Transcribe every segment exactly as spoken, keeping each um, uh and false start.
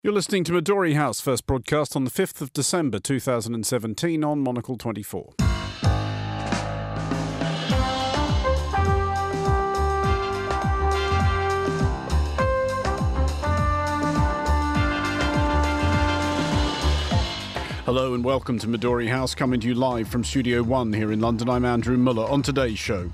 You're listening to Midori House, first broadcast on the fifth of December two thousand seventeen on Monocle twenty-four. Hello and welcome to Midori House, coming to you live from Studio One here in London. I'm Andrew Muller. On today's show,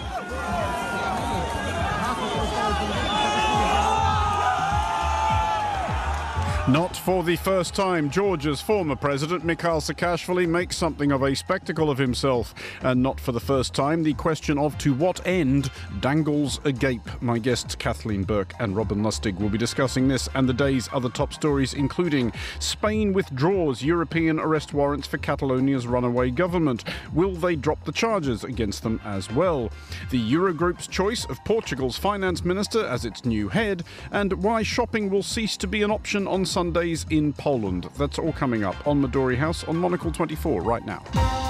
not for the first time, Georgia's former president, Mikhail Saakashvili, makes something of a spectacle of himself. And not for the first time, the question of to what end dangles agape. My guests, Kathleen Burke and Robin Lustig, will be discussing this and the day's other top stories, including Spain withdraws European arrest warrants for Catalonia's runaway government. Will they drop the charges against them as well? The Eurogroup's choice of Portugal's finance minister as its new head, and why shopping will cease to be an option on Sundays in Poland. That's all coming up on Midori House on Monocle twenty-four right now.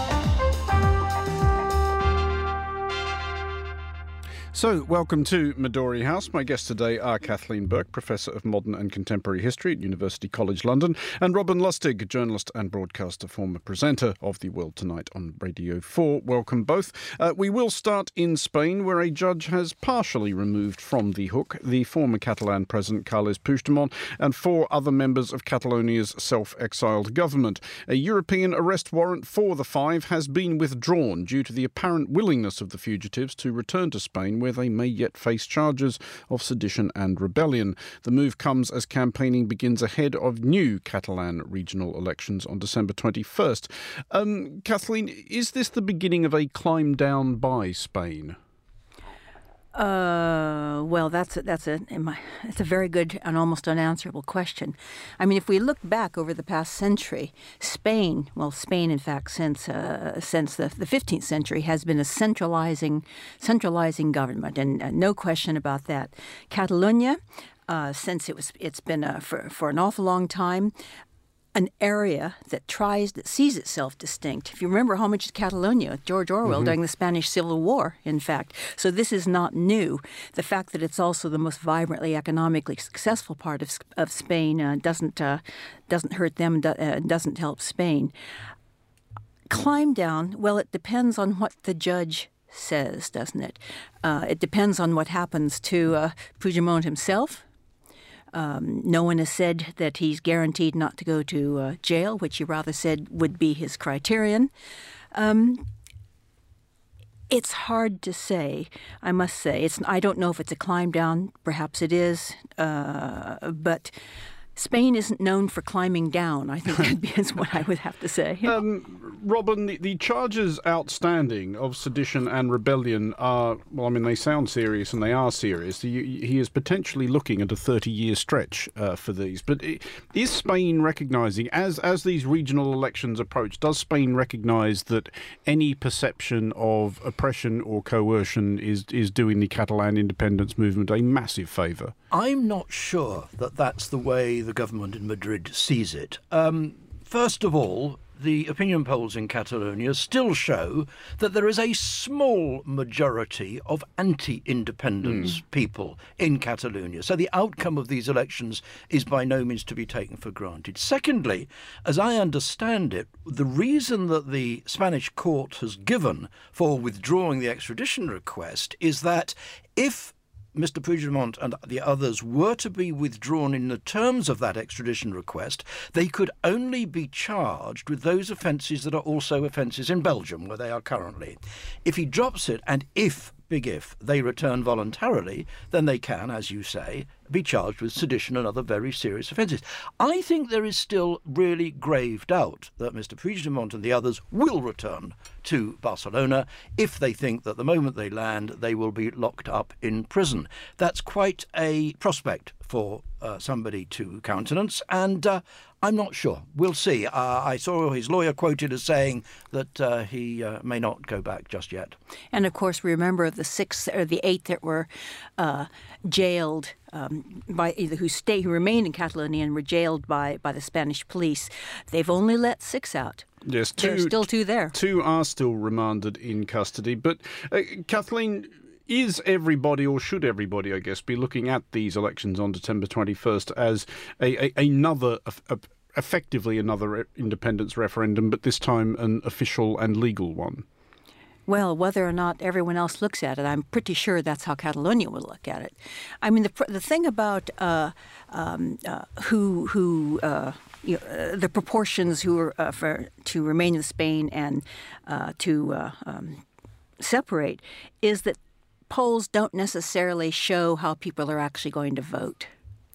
So, welcome to Midori House. My guests today are Kathleen Burke, Professor of Modern and Contemporary History at University College London, and Robin Lustig, journalist and broadcaster, former presenter of The World Tonight on Radio four. Welcome both. Uh, we will start in Spain, where a judge has partially removed from the hook the former Catalan President Carles Puigdemont and four other members of Catalonia's self-exiled government. A European arrest warrant for the five has been withdrawn due to the apparent willingness of the fugitives to return to Spain, where they may yet face charges of sedition and rebellion. The move comes as campaigning begins ahead of new Catalan regional elections on December twenty-first. Um, Kathleen, is this the beginning of a climb down by Spain? Uh, well, that's a, that's a it's a very good and almost unanswerable question. I mean, if we look back over the past century, Spain, well, Spain, in fact, since uh, since the, the fifteenth century, has been a centralizing centralizing government, and uh, no question about that. Catalonia, uh, since it was it's been uh, for for an awful long time, an area that tries, that sees itself distinct. If you remember Home is Catalonia, George Orwell, mm-hmm. during the Spanish Civil War, in fact. So this is not new. The fact that it's also the most vibrantly economically successful part of of Spain uh, doesn't uh, doesn't hurt them, do, uh, doesn't help Spain. Climb down, well, it depends on what the judge says, doesn't it? Uh, it depends on what happens to uh, Puigdemont himself. Um, no one has said that he's guaranteed not to go to uh, jail, which he rather said would be his criterion. Um, it's hard to say, I must say. It's I don't know if it's a climb down. Perhaps it is. Uh, but Spain isn't known for climbing down, I think is what I would have to say. Um, Robin, the, the charges outstanding of sedition and rebellion are, well, I mean, they sound serious and they are serious. He, he is potentially looking at a thirty-year stretch uh, for these. But is Spain recognising, as, as these regional elections approach, does Spain recognise that any perception of oppression or coercion is, is doing the Catalan independence movement a massive favour? I'm not sure that that's the way the government in Madrid sees it. Um, first of all, the opinion polls in Catalonia still show that there is a small majority of anti-independence mm. people in Catalonia. So the outcome of these elections is by no means to be taken for granted. Secondly, as I understand it, the reason that the Spanish court has given for withdrawing the extradition request is that if Mister Puigdemont and the others were to be withdrawn in the terms of that extradition request, they could only be charged with those offences that are also offences in Belgium, where they are currently. If he drops it, and if, big if, they return voluntarily, then they can, as you say, be charged with sedition and other very serious offences. I think there is still really grave doubt that Mister Puigdemont and the others will return to Barcelona if they think that the moment they land, they will be locked up in prison. That's quite a prospect for uh, somebody to countenance, and uh, I'm not sure. We'll see. Uh, I saw his lawyer quoted as saying that uh, he uh, may not go back just yet. And of course, we remember the six or the eight that were uh, jailed um, by either who stay who remained in Catalonia and were jailed by by the Spanish police. They've only let six out. Yes, two, there's still two there. Two are still remanded in custody. But uh, Kathleen, Is everybody, or should everybody, I guess, be looking at these elections on December twenty-first as a, a, another, a, a, effectively another independence referendum, but this time an official and legal one? Well, whether or not everyone else looks at it, I'm pretty sure that's how Catalonia would look at it. I mean, the the thing about uh, um, uh, who who uh, you know, uh, the proportions who are uh, for to remain in Spain and uh, to uh, um, separate is that polls don't necessarily show how people are actually going to vote.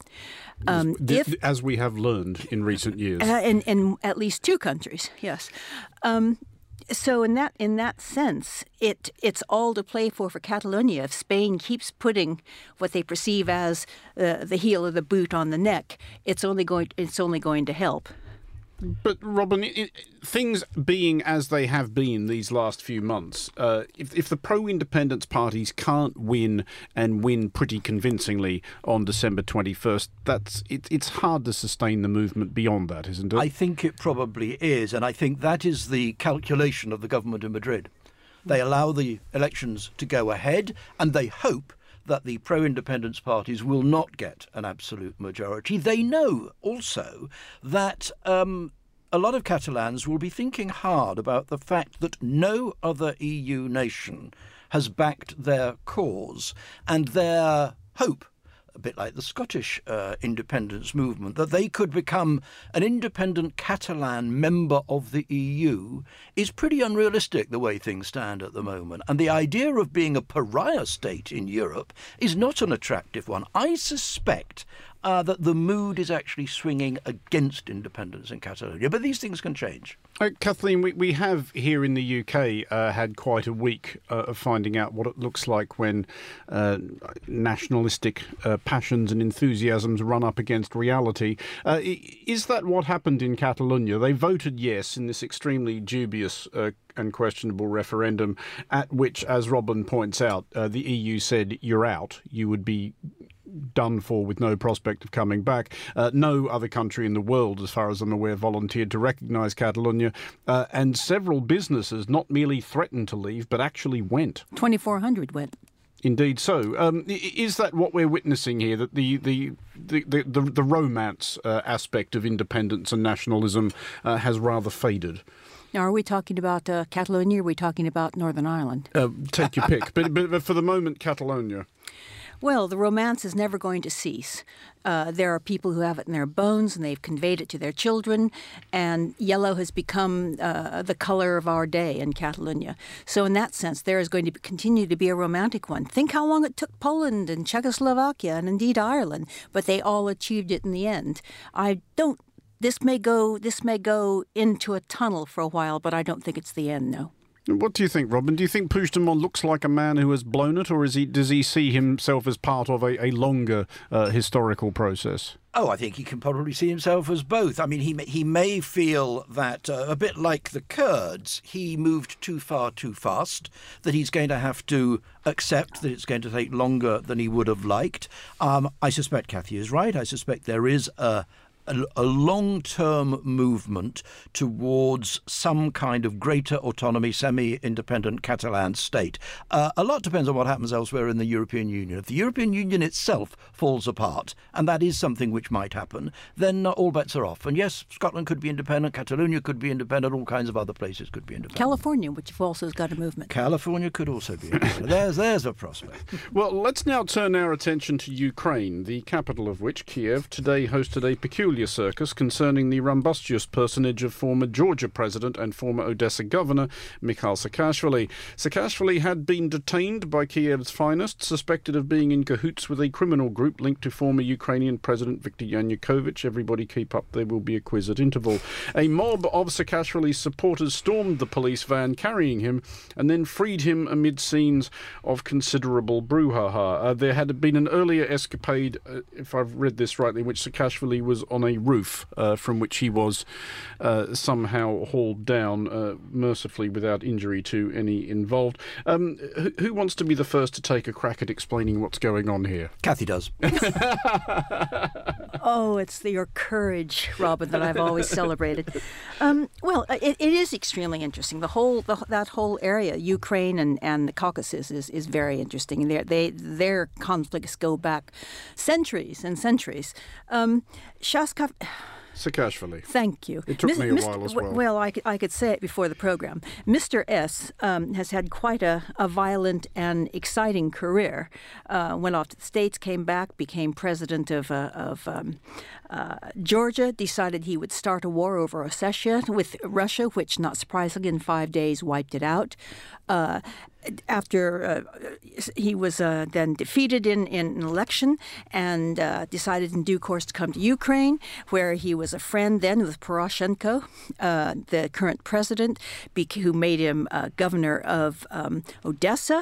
Um, if, as we have learned in recent years, uh, in in at least two countries, yes. Um, So in that in that sense, it it's all to play for for Catalonia. If Spain keeps putting what they perceive as uh, the heel of the boot on the neck, it's only going it's only going to help. But, Robin, it, things being as they have been these last few months, uh, if, if the pro-independence parties can't win and win pretty convincingly on December twenty-first, that's it, it's hard to sustain the movement beyond that, isn't it? I think it probably is, and I think that is the calculation of the government in Madrid. They allow the elections to go ahead, and they hope that the pro-independence parties will not get an absolute majority. They know also that um, a lot of Catalans will be thinking hard about the fact that no other E U nation has backed their cause, and their hope, a bit like the Scottish uh, independence movement, that they could become an independent Catalan member of the E U is pretty unrealistic the way things stand at the moment. And the idea of being a pariah state in Europe is not an attractive one. I suspect uh, that the mood is actually swinging against independence in Catalonia, but these things can change. Uh, Kathleen, we, we have here in the U K uh, had quite a week uh, of finding out what it looks like when uh, nationalistic uh, passions and enthusiasms run up against reality. Uh, is that what happened in Catalonia? They voted yes in this extremely dubious uh, and questionable referendum at which, as Robin points out, uh, the E U said you're out. You would be done for with no prospect of coming back. Uh, no other country in the world, as far as I'm aware, volunteered to recognise Catalonia, uh, and several businesses not merely threatened to leave, but actually went. twenty-four hundred went. Indeed so. Um, is that what we're witnessing here, that the the, the, the, the, the romance uh, aspect of independence and nationalism uh, has rather faded? Now, are we talking about uh, Catalonia or are we talking about Northern Ireland? Uh, take your pick. but, but, but for the moment, Catalonia. Well, the romance is never going to cease. Uh, there are people who have it in their bones and they've conveyed it to their children, and yellow has become uh, the color of our day in Catalonia. So in that sense, there is going to be, continue to be a romantic one. Think how long it took Poland and Czechoslovakia and indeed Ireland, but they all achieved it in the end. I don't, this may go, this may go into a tunnel for a while, but I don't think it's the end, no. What do you think, Robin? Do you think Puigdemont looks like a man who has blown it, or is he, does he see himself as part of a, a longer uh, historical process? Oh, I think he can probably see himself as both. I mean, he may, he may feel that, uh, a bit like the Kurds, he moved too far too fast, that he's going to have to accept that it's going to take longer than he would have liked. Um, I suspect Cathy is right. I suspect there is a... a long-term movement towards some kind of greater autonomy, semi-independent Catalan state. Uh, a lot depends on what happens elsewhere in the European Union. If the European Union itself falls apart, and that is something which might happen, then uh, all bets are off. And yes, Scotland could be independent, Catalonia could be independent, all kinds of other places could be independent. California, which also has got a movement. California could also be independent. there's, there's a prospect. Well, let's now turn our attention to Ukraine, the capital of which, Kiev, today hosted a peculiar circus concerning the rumbustious personage of former Georgia president and former Odessa governor Mikhail Saakashvili. Saakashvili had been detained by Kiev's finest, suspected of being in cahoots with a criminal group linked to former Ukrainian President Viktor Yanukovych. Everybody keep up, there will be a quiz at interval. A mob of Saakashvili's supporters stormed the police van carrying him and then freed him amid scenes of considerable brouhaha. Uh, there had been an earlier escapade, uh, if I've read this rightly, in which Saakashvili was on a roof uh, from which he was uh, somehow hauled down, uh, mercifully without injury to any involved. Um, who, who wants to be the first to take a crack at explaining what's going on here? Kathy does. Oh, it's the, your courage, Robin, that I've always celebrated. Um, well, it, it is extremely interesting. The whole the, that whole area, Ukraine and, and the Caucasus, is, is very interesting. They, they their conflicts go back centuries and centuries. Um, Shaskov. Saakashvili. Thank you. It took Mis- me a Mister while as well. Well, I could, I could say it before the program. Mister S um, has had quite a, a violent and exciting career. Uh, went off to the States, came back, became president of, uh, of um, uh, Georgia, decided he would start a war over Ossetia with Russia, which, not surprisingly, in five days wiped it out. Uh, After uh, he was uh, then defeated in, in an election and uh, decided in due course to come to Ukraine, where he was a friend then with Poroshenko, uh, the current president, who made him uh, governor of um, Odessa.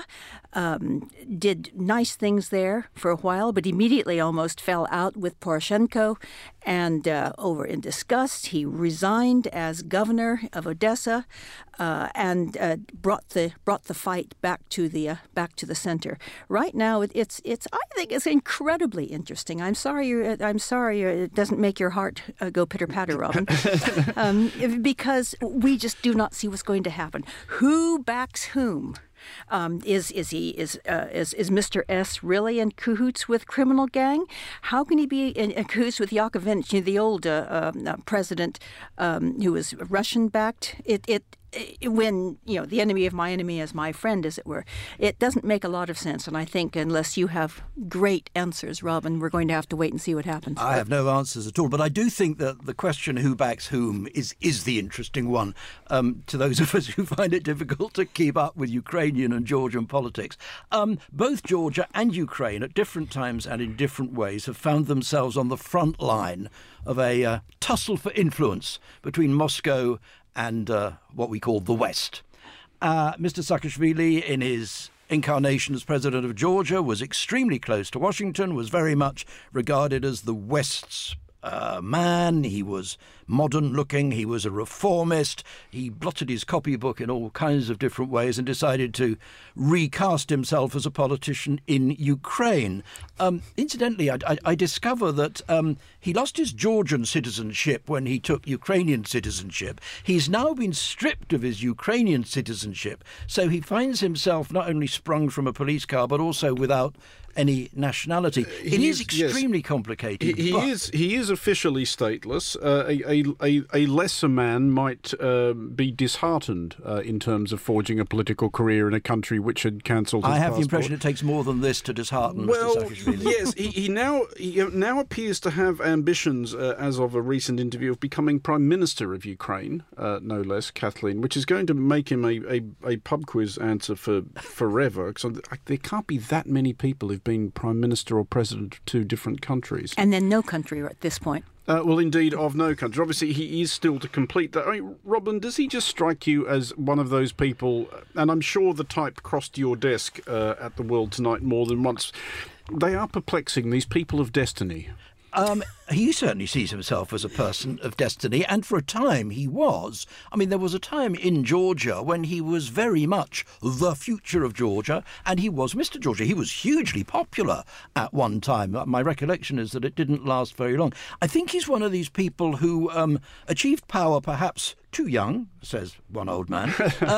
Um, did nice things there for a while, but immediately almost fell out with Poroshenko. And uh, over in disgust, he resigned as governor of Odessa uh, and uh, brought the brought the fight back to the uh, back to the center. Right now, it, it's it's I think it's incredibly interesting. I'm sorry, you're, I'm sorry, you're, it doesn't make your heart uh, go pitter patter, Robin, um, because we just do not see what's going to happen. Who backs whom? Um, is is he is uh, is is Mister S really in cahoots with criminal gang? How can he be in, in cahoots with Yakovlevich, the old uh, uh, president um, who was Russian backed? It it. When, you know, the enemy of my enemy is my friend, as it were, it doesn't make a lot of sense. And I think unless you have great answers, Robin, we're going to have to wait and see what happens. I have no answers at all, but I do think that the question who backs whom is, is the interesting one um, to those of us who find it difficult to keep up with Ukrainian and Georgian politics. Um, both Georgia and Ukraine at different times and in different ways have found themselves on the front line of a uh, tussle for influence between Moscow and uh, what we call the West. Uh, Mister Saakashvili, in his incarnation as president of Georgia, was extremely close to Washington, was very much regarded as the West's uh, man. He was modern-looking. He was a reformist. He blotted his copybook in all kinds of different ways and decided to recast himself as a politician in Ukraine. Um, incidentally, I, I, I discover that um, he lost his Georgian citizenship when he took Ukrainian citizenship. He's now been stripped of his Ukrainian citizenship, so he finds himself not only sprung from a police car, but also without any nationality. Uh, it is, is extremely yes. complicated. He, he is he is officially stateless. Uh, a, a, a lesser man might uh, be disheartened uh, in terms of forging a political career in a country which had cancelled his I have passport. the impression it takes more than this to dishearten well, Mister Saakashvili. Yes, he, he now he now appears to have ambitions, uh, as of a recent interview, of becoming Prime Minister of Ukraine, uh, no less, Kathleen, which is going to make him a, a, a pub quiz answer for forever. So there can't be that many people who've been Prime Minister or President of two different countries. And then no country at this point. Uh, well, indeed, of no country. Obviously, he is still to complete that. I mean, Robin, does he just strike you as one of those people, and I'm sure the type crossed your desk uh, at the World Tonight more than once, they are perplexing, these people of destiny. Um, he certainly sees himself as a person of destiny, and for a time he was. I mean, there was a time in Georgia when he was very much the future of Georgia, and he was Mister Georgia. He was hugely popular at one time. My recollection is that it didn't last very long. I think he's one of these people who um, achieved power perhaps too young, says one old man.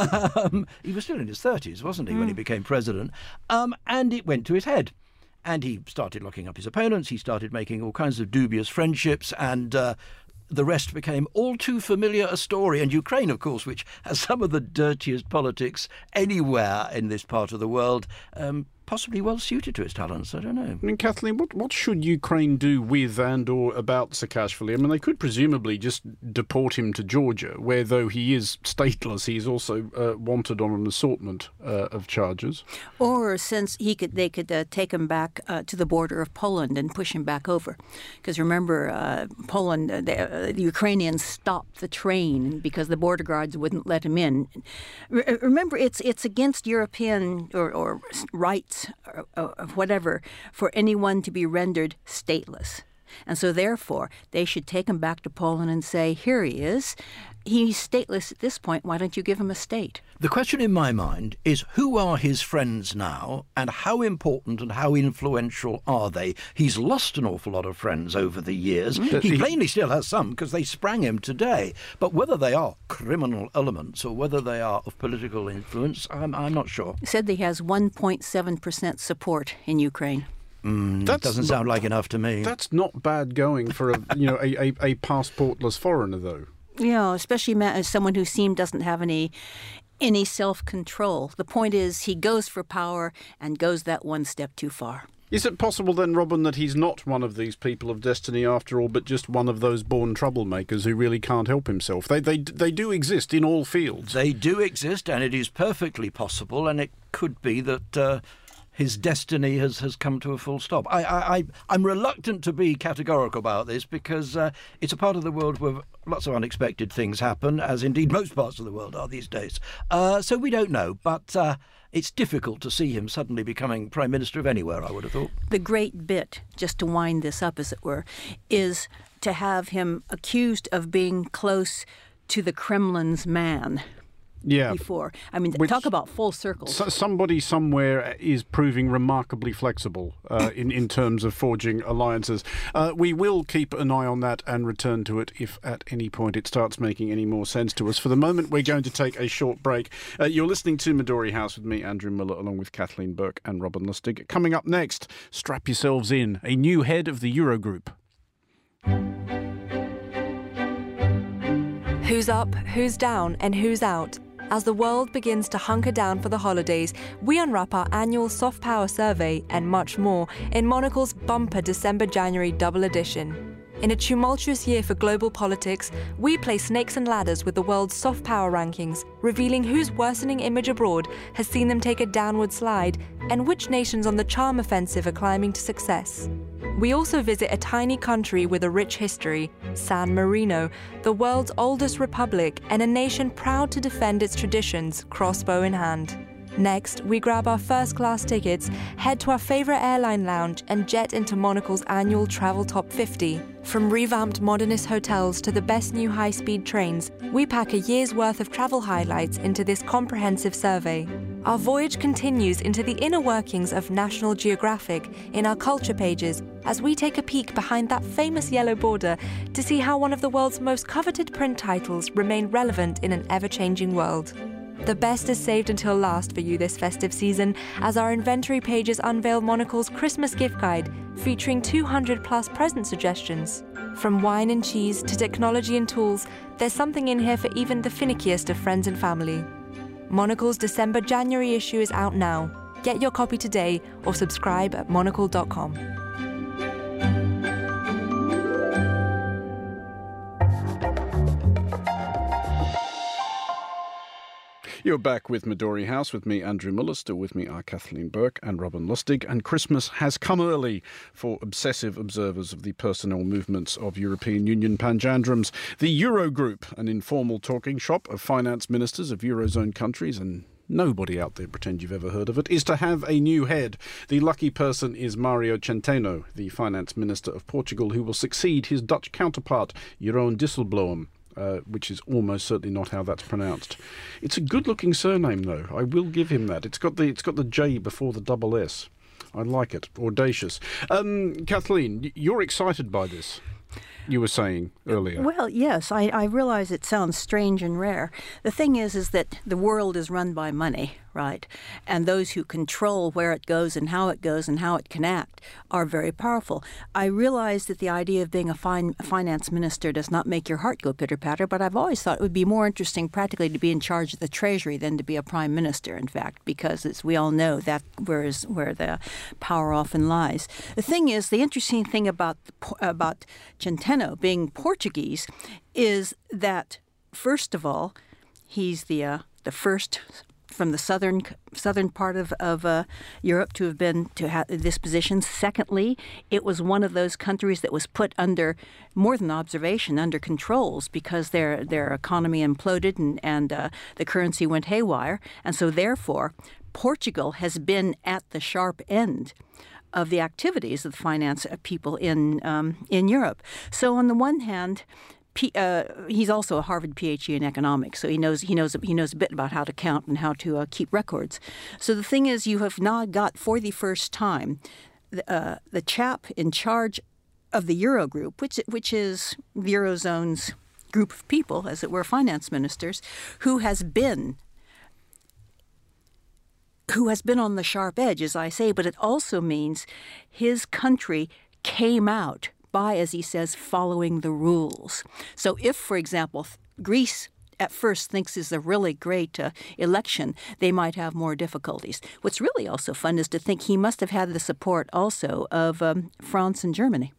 um, he was still in his thirties, wasn't he, mm. when he became president? Um, and it went to his head. And he started locking up his opponents. He started making all kinds of dubious friendships, and uh, the rest became all too familiar a story. And Ukraine, of course, which has some of the dirtiest politics anywhere in this part of the world, um, possibly well suited to its talents. I don't know. I mean, Kathleen, what, what should Ukraine do with and or about Saakashvili? I mean, they could presumably just deport him to Georgia, where, though he is stateless, he is also uh, wanted on an assortment uh, of charges. Or since he could, they could uh, take him back uh, to the border of Poland and push him back over. Because remember, uh, Poland, uh, the, uh, the Ukrainians stopped the train because the border guards wouldn't let him in. Re- remember, it's it's against European or, or rights of whatever, for anyone to be rendered stateless. And so therefore, they should take him back to Poland and say, here he is. He's stateless at this point. Why don't you give him a state? The question in my mind is, who are his friends now, and how important and how influential are they? He's lost an awful lot of friends over the years. Mm. He plainly still has some, because they sprang him today. But whether they are criminal elements or whether they are of political influence, I'm, I'm not sure. He said that he has one point seven percent support in Ukraine. Mm, that doesn't sound like enough to me. That's not bad going for a you know a, a, a passportless foreigner, though. Yeah, especially as someone who seemed doesn't have any any self-control. The point is he goes for power and goes that one step too far. Is it possible then, Robin, that he's not one of these people of destiny after all, but just one of those born troublemakers who really can't help himself? They they they do exist in all fields. They do exist, and it is perfectly possible, and it could be that Uh, his destiny has, has come to a full stop. I, I, I, I'm reluctant to be categorical about this because uh, it's a part of the world where lots of unexpected things happen, as indeed most parts of the world are these days. Uh, so we don't know, but uh, it's difficult to see him suddenly becoming Prime Minister of anywhere, I would have thought. The great bit, just to wind this up, as it were, is to have him accused of being close to the Kremlin's man. Yeah. Before. I mean, Which, talk about full circles. So somebody somewhere is proving remarkably flexible uh, in, in terms of forging alliances. Uh, we will keep an eye on that and return to it if at any point it starts making any more sense to us. For the moment, we're going to take a short break. Uh, you're listening to Midori House with me, Andrew Muller, along with Kathleen Burke and Robin Lustig. Coming up next, strap yourselves in, a new head of the Eurogroup. Who's up, who's down, and who's out? As the world begins to hunker down for the holidays, we unwrap our annual soft power survey and much more in Monocle's bumper December-January double edition. In a tumultuous year for global politics, we play snakes and ladders with the world's soft power rankings, revealing whose worsening image abroad has seen them take a downward slide and which nations on the charm offensive are climbing to success. We also visit a tiny country with a rich history, San Marino, the world's oldest republic and a nation proud to defend its traditions, crossbow in hand. Next, we grab our first-class tickets, head to our favourite airline lounge and jet into Monocle's annual Travel Top fifty. From revamped modernist hotels to the best new high-speed trains, we pack a year's worth of travel highlights into this comprehensive survey. Our voyage continues into the inner workings of National Geographic in our culture pages as we take a peek behind that famous yellow border to see how one of the world's most coveted print titles remain relevant in an ever-changing world. The best is saved until last for you this festive season as our inventory pages unveil Monocle's Christmas gift guide featuring two hundred plus present suggestions. From wine and cheese to technology and tools, there's something in here for even the finickiest of friends and family. Monocle's December-January issue is out now. Get your copy today or subscribe at monocle dot com. You're back with Midori House with me, Andrew Muller. Still with me are Kathleen Burke and Robin Lustig. And Christmas has come early for obsessive observers of the personnel movements of European Union panjandrums. The Eurogroup, an informal talking shop of finance ministers of Eurozone countries, and nobody out there pretend you've ever heard of it, is to have a new head. The lucky person is Mario Centeno, the finance minister of Portugal, who will succeed his Dutch counterpart, Jeroen Dijsselbloem. Uh, which is almost certainly not how that's pronounced. It's a good-looking surname, though. I will give him that. It's got the it's got the J before the double S. I like it. Audacious. Um, Kathleen, you're excited by this, you were saying earlier. Well, yes, I, I realize it sounds strange and rare. The thing is, is that the world is run by money, right? And those who control where it goes and how it goes and how it can act are very powerful. I realize that the idea of being a, fin- a finance minister does not make your heart go pitter-patter, but I've always thought it would be more interesting practically to be in charge of the Treasury than to be a prime minister, in fact, because as we all know, that where is where the power often lies. The thing is, the interesting thing about about Centeno being Portuguese is that, first of all, he's the uh, the first from the southern southern part of of uh, Europe to have been to have this position. Secondly, it was one of those countries that was put under more than observation, under controls, because their their economy imploded and and uh, the currency went haywire, and so therefore Portugal has been at the sharp end of the activities of the finance people in um, in Europe. So on the one hand, P, uh, he's also a Harvard P H D in economics, so he knows he knows he knows a bit about how to count and how to uh, keep records. So the thing is, you have now got for the first time the, uh, the chap in charge of the Eurogroup, which which is the Eurozone's group of people, as it were, finance ministers, who has been who has been on the sharp edge, as I say, but it also means his country came out by, as he says, following the rules. So if, for example, Greece at first thinks is a really great uh, election, they might have more difficulties. What's really also fun is to think he must have had the support also of um, France and Germany.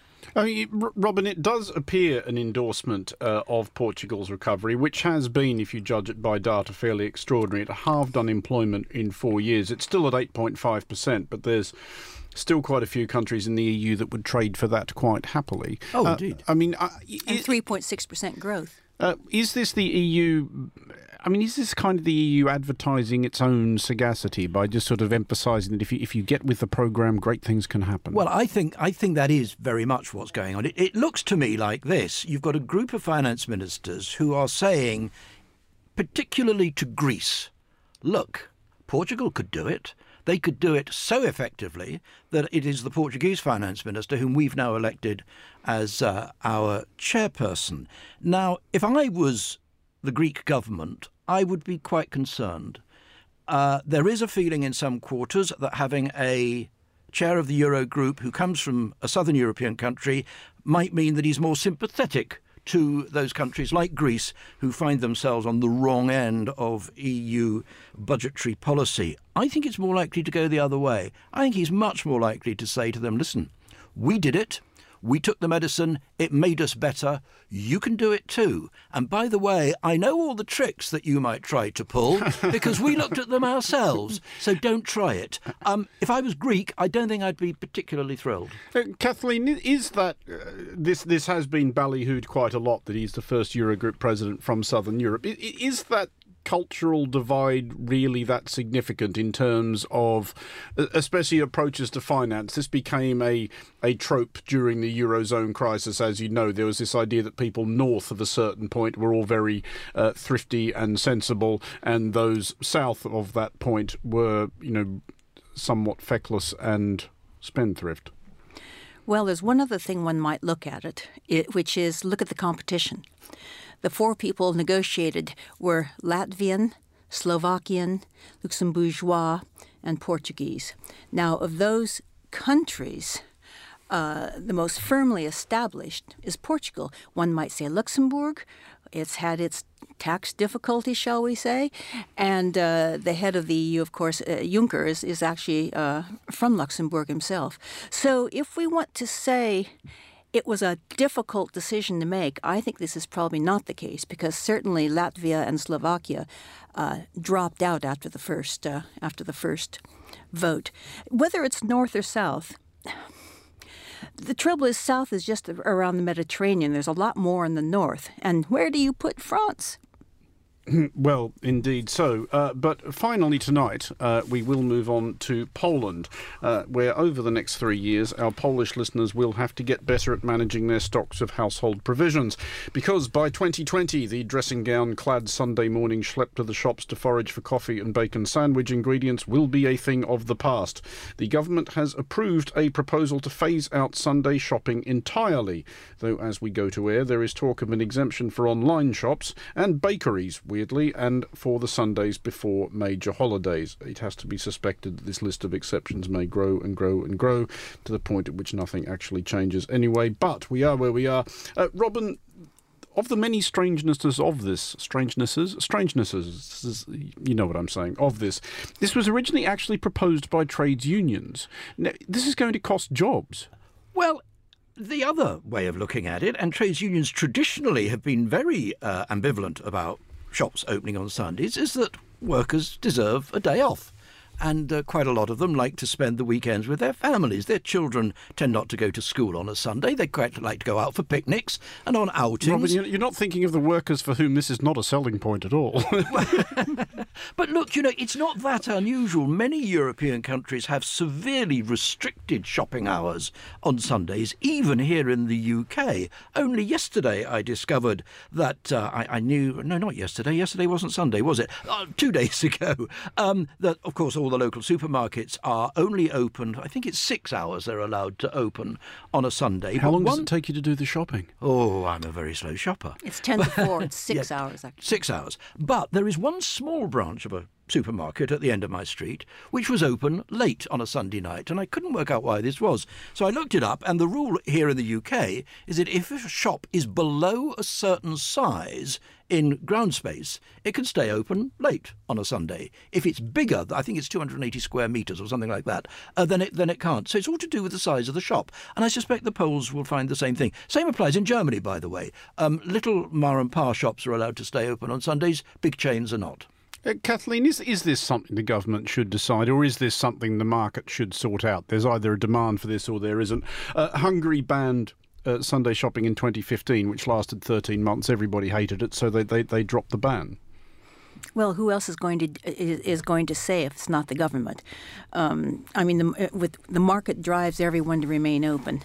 I mean, Robin, it does appear an endorsement uh, of Portugal's recovery, which has been, if you judge it by data, fairly extraordinary. It halved unemployment in four years. It's still at eight point five percent, but there's still quite a few countries in the E U that would trade for that quite happily. Oh, uh, indeed. I mean, uh, and three point six percent growth. Uh, is this the E U... I mean, is this kind of the E U advertising its own sagacity by just sort of emphasising that if you if you get with the programme, great things can happen? Well, I think I think that is very much what's going on. It, it looks to me like this. You've got a group of finance ministers who are saying, particularly to Greece, look, Portugal could do it. They could do it so effectively that it is the Portuguese finance minister whom we've now elected as uh, our chairperson. Now, if I was the Greek government, I would be quite concerned. Uh, there is a feeling in some quarters that having a chair of the Eurogroup who comes from a southern European country might mean that he's more sympathetic to those countries like Greece who find themselves on the wrong end of E U budgetary policy. I think it's more likely to go the other way. I think he's much more likely to say to them, listen, we did it. We took the medicine, it made us better, you can do it too. And by the way, I know all the tricks that you might try to pull because we looked at them ourselves, so don't try it. Um, if I was Greek, I don't think I'd be particularly thrilled. Uh, Kathleen, is that, uh, this this has been ballyhooed quite a lot that he's the first Eurogroup president from Southern Europe. Is, is that cultural divide really that significant in terms of, especially approaches to finance? This became a, a trope during the Eurozone crisis. As you know, there was this idea that people north of a certain point were all very uh, thrifty and sensible, and those south of that point were, you know, somewhat feckless and spendthrift. Well, there's one other thing one might look at it, it which is look at the competition. The four people negotiated were Latvian, Slovakian, Luxembourgeois, and Portuguese. Now, of those countries, uh, the most firmly established is Portugal. One might say Luxembourg. It's had its tax difficulties, shall we say. And uh, the head of the E U, of course, uh, Juncker, is, is actually uh, from Luxembourg himself. So if we want to say it was a difficult decision to make, I think this is probably not the case, because certainly Latvia and Slovakia uh, dropped out after the first uh, after the first vote. Whether it's north or south, the trouble is south is just around the Mediterranean. There's a lot more in the north. And where do you put France? Well, indeed so. Uh, but finally tonight, uh, we will move on to Poland, uh, where over the next three years, our Polish listeners will have to get better at managing their stocks of household provisions. Because by twenty twenty, the dressing gown-clad Sunday morning schlep to the shops to forage for coffee and bacon sandwich ingredients will be a thing of the past. The government has approved a proposal to phase out Sunday shopping entirely, though as we go to air, there is talk of an exemption for online shops and bakeries, weirdly, and for the Sundays before major holidays. It has to be suspected that this list of exceptions may grow and grow and grow to the point at which nothing actually changes anyway. But we are where we are. Uh, Robin, of the many strangenesses of this, strangenesses, strangenesses, you know what I'm saying, of this, this was originally actually proposed by trades unions. Now, this is going to cost jobs. Well, the other way of looking at it, and trades unions traditionally have been very uh, ambivalent about shops opening on Sundays, is that workers deserve a day off. and uh, quite a lot of them like to spend the weekends with their families. Their children tend not to go to school on a Sunday. They quite like to go out for picnics and on outings. Robin, you're not thinking of the workers for whom this is not a selling point at all. But look, you know, it's not that unusual. Many European countries have severely restricted shopping hours on Sundays, even here in the U K. Only yesterday I discovered that uh, I, I knew, no, not yesterday, yesterday wasn't Sunday, was it? Uh, two days ago, um, that, of course, all the local supermarkets are only open, I think it's six hours they're allowed to open on a Sunday. How But long one... does it take you to do the shopping? Oh, I'm a very slow shopper. It's ten to four. It's six Yeah, hours, actually. Six hours. But there is one small branch of a supermarket at the end of my street which was open late on a Sunday night, and I couldn't work out why this was. So I looked it up, and the rule here in the U K is that if a shop is below a certain size in ground space, it can stay open late on a Sunday. If it's bigger, I think it's two hundred eighty square metres or something like that, uh, then it then it can't. So it's all to do with the size of the shop. And I suspect the Poles will find the same thing. Same applies in Germany, by the way. Um, little ma and pa shops are allowed to stay open on Sundays. Big chains are not. Uh, Kathleen, is is this something the government should decide, or is this something the market should sort out? There's either a demand for this or there isn't. Uh, Hungary banned uh, Sunday shopping in twenty fifteen, which lasted thirteen months. Everybody hated it, so they, they, they dropped the ban. Well, who else is going to is, is going to say if it's not the government? Um, I mean, the, with the market drives everyone to remain open.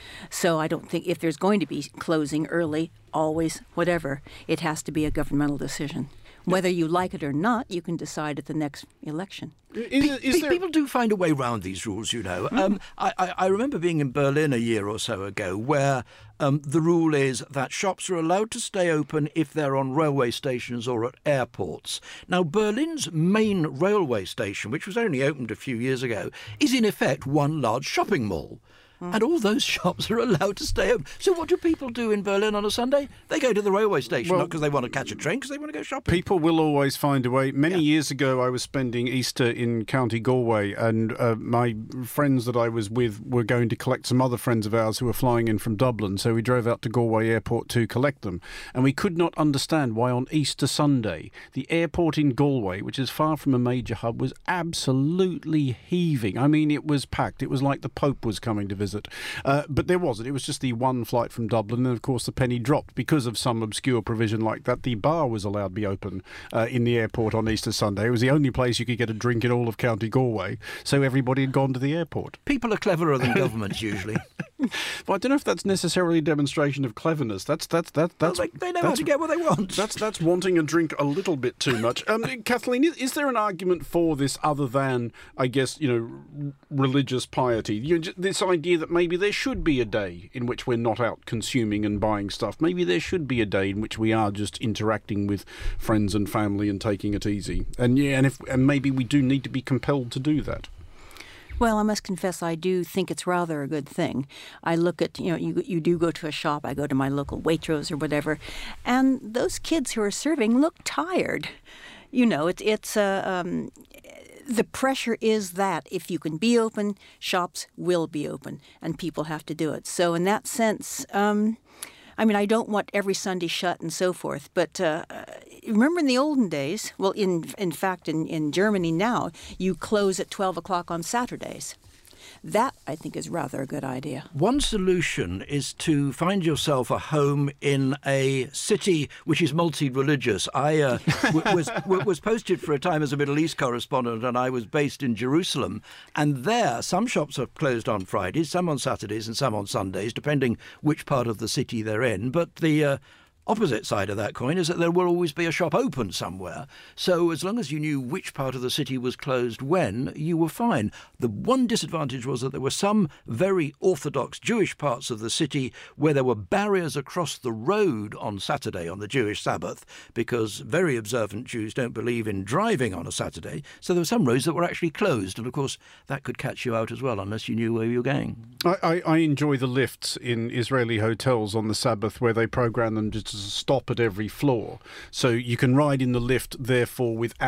So I don't think if there's going to be closing early, always, whatever, it has to be a governmental decision. Whether you like it or not, you can decide at the next election. Is, is Pe- there... People do find a way round these rules, you know. Mm. Um, I, I, I remember being in Berlin a year or so ago where um, the rule is that shops are allowed to stay open if they're on railway stations or at airports. Now, Berlin's main railway station, which was only opened a few years ago, is in effect one large shopping mall. And all those shops are allowed to stay open. So what do people do in Berlin on a Sunday? They go to the railway station, Well, not because they want to catch a train, because they want to go shopping. People will always find a way. Many Yeah. years ago, I was spending Easter in County Galway, and uh, my friends that I was with were going to collect some other friends of ours who were flying in from Dublin. So we drove out to Galway Airport to collect them. And we could not understand why on Easter Sunday, the airport in Galway, which is far from a major hub, was absolutely heaving. I mean, it was packed. It was like the Pope was coming to visit. Uh, but there wasn't. It was just the one flight from Dublin, and of course the penny dropped because of some obscure provision like that. The bar was allowed to be open uh, in the airport on Easter Sunday. It was the only place you could get a drink in all of County Galway, so everybody had gone to the airport. People are cleverer than governments usually. Well, I don't know if that's necessarily a demonstration of cleverness. That's that's that that's Well, they, they know how that's, to get what they want. That's that's wanting a drink a little bit too much. Um, Kathleen, is, is there an argument for this other than, I guess, you know, r- religious piety? You know, this idea that maybe there should be a day in which we're not out consuming and buying stuff. Maybe there should be a day in which we are just interacting with friends and family and taking it easy. And yeah, and if and maybe we do need to be compelled to do that. Well, I must confess, I do think it's rather a good thing. I look at, you know, you you do go to a shop, I go to my local Waitrose or whatever, and those kids who are serving look tired. You know, it, it's uh, um, the pressure is that if you can be open, shops will be open, and people have to do it. So in that sense, um, I mean, I don't want every Sunday shut and so forth, but uh, remember in the olden days, well, in in fact, in, in Germany now, you close at twelve o'clock on Saturdays. That, I think, is rather a good idea. One solution is to find yourself a home in a city which is multi-religious. I uh, w- was w- was posted for a time as a Middle East correspondent, and I was based in Jerusalem. And there, some shops are closed on Fridays, some on Saturdays, and some on Sundays, depending which part of the city they're in. But the uh, opposite side of that coin is that there will always be a shop open somewhere. So as long as you knew which part of the city was closed when, you were fine. The one disadvantage was that there were some very orthodox Jewish parts of the city where there were barriers across the road on Saturday, on the Jewish Sabbath, because very observant Jews don't believe in driving on a Saturday. So there were some roads that were actually closed. And of course, that could catch you out as well, unless you knew where you were going. I, I, I enjoy the lifts in Israeli hotels on the Sabbath where they program them just to stop at every floor. So you can ride in the lift, therefore, without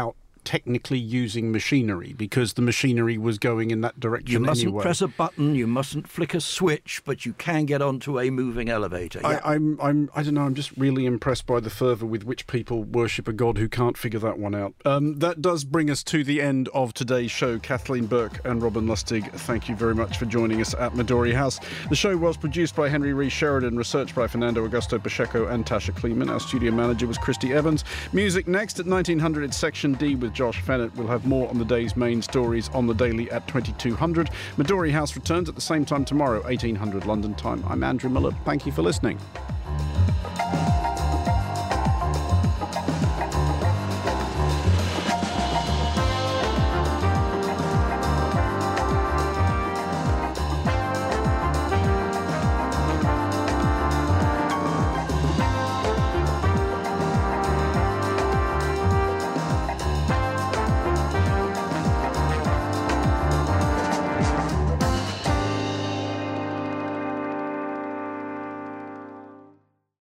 technically using machinery because the machinery was going in that direction You mustn't anyway. press a button, you mustn't flick a switch, but you can get onto a moving elevator. Yeah. I, I'm, I'm, I don't know, I'm just really impressed by the fervour with which people worship a god who can't figure that one out. Um, that does bring us to the end of today's show. Kathleen Burke and Robin Lustig, thank you very much for joining us at Midori House. The show was produced by Henry Rees Sheridan, researched by Fernando Augusto Pacheco and Tasha Kleeman. Our studio manager was Christy Evans. Music next at nineteen hundred, it's Section D with Josh Fennett. We'll have more on the day's main stories on the Daily at twenty-two hundred. Midori House returns at the same time tomorrow, eighteen hundred London time. I'm Andrew Miller. Thank you for listening.